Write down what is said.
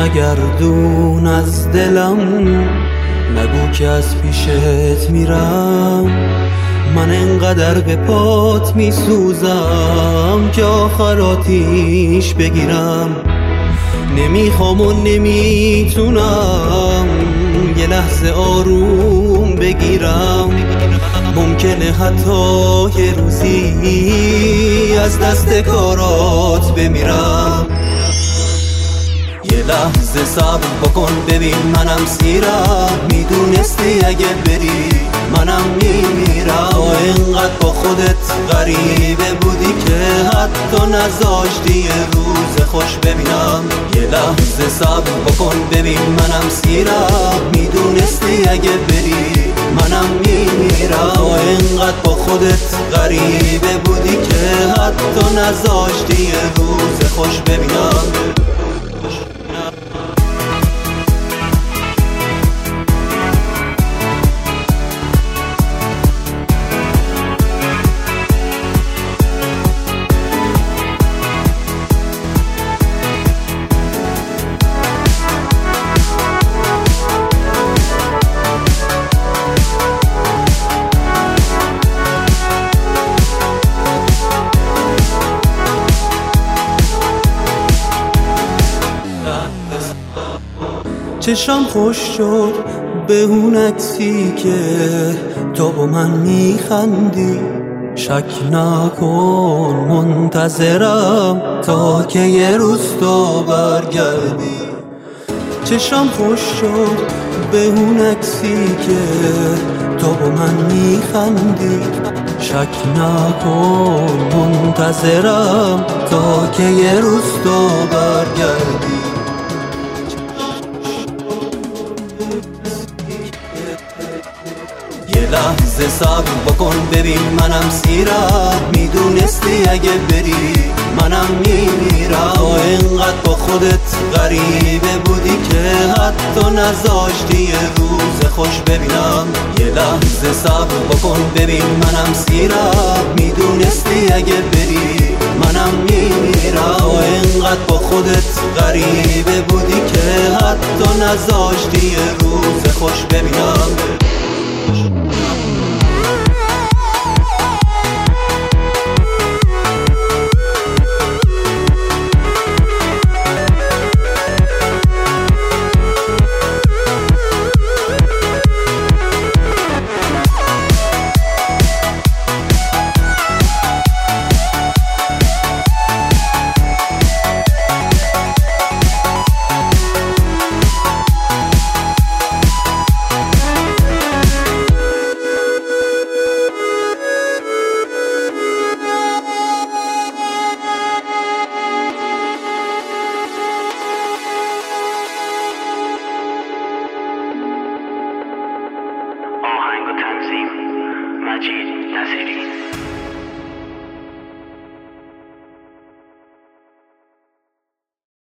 نگردون از دلم، نگو که از پیشت میرم. من انقدر به پات میسوزم که آخر آتیش بگیرم. نمیخوام و نمیتونم یه لحظه آروم بگیرم. ممکنه حتی یه روزی از دست کارات بمیرم. یه لحظه صبر بکن ببین منم سیرم. میدونستی اگه بری منم میمیرم. اینقدر با خودت غریبه بودی که حتی نذاشتی یه روز خوش ببینم. یه لحظه صبر بکن ببین منم سیرم. میدونستی اگه بری منم میمیرم. اینقدر با خودت غریبه بودی که حتی نذاشتی یه روز خوش ببینم. چشم خوش شد به اون عکسی که تو با من میخندی. شک نکن منتظرم تا که یه روز تو برگردی. چشم خوش شد به اون عکسی که تو با من میخندی. شک نکن منتظرم تا که یه روز تو برگردی. یه لحظه صبر بکن ببین منم سیرم. میدونستی اگه بری منم میمیرم. اینقدر با خودت غریبه بودی که حتی نذاشتی یه روز خوش ببینم. یه لحظه صبر بکن ببین منم سیرم. میدونستی اگه بری منم میمیرم. اینقدر با خودت غریبه بودی که حتی نذاشتی یه روز خوش ببینم. آهنگ و تنظیم مجید نصیری.